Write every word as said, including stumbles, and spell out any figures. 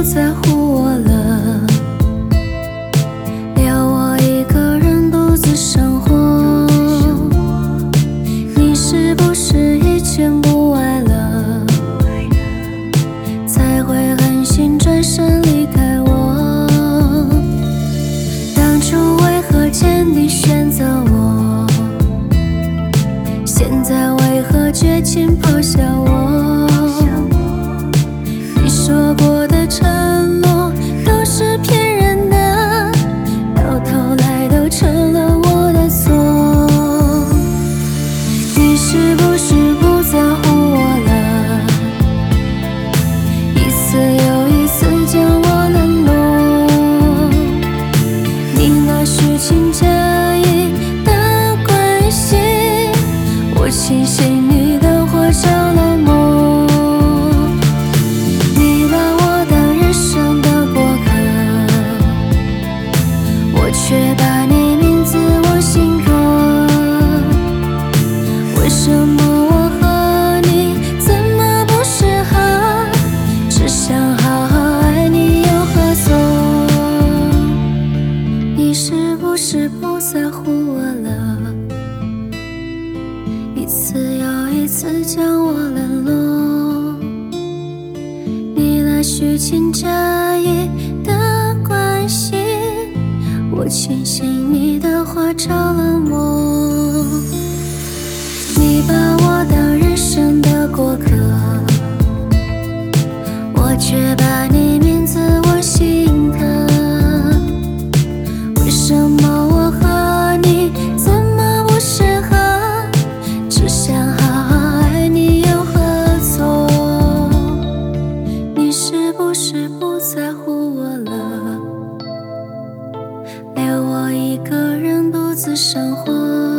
在乎我了，留我一个人独自生活。你是不是已经不爱了，才会狠心转身离开我？当初为何坚定选择我，现在为何绝情抛下我？你说过的承诺都是骗人的，到头来都成了我的错。你是不是不在乎我了，一次又一次将我冷落？你那虚情假意的关心，我庆幸你的话着了魔。你把我当人生的过客，我却把你铭记我心坎。为什么我和你怎么不适合，只想好好爱你又何错？你是不是不在乎我了，一次又一次将我冷落？你那虚情假意的关心，我庆幸你的话着了魔。你把我当人生的过客，我却把你铭记我心坎。为什么我和你怎么不适合，只想好好爱你又何错？你是不是不在乎我了，留我一个人独自生活？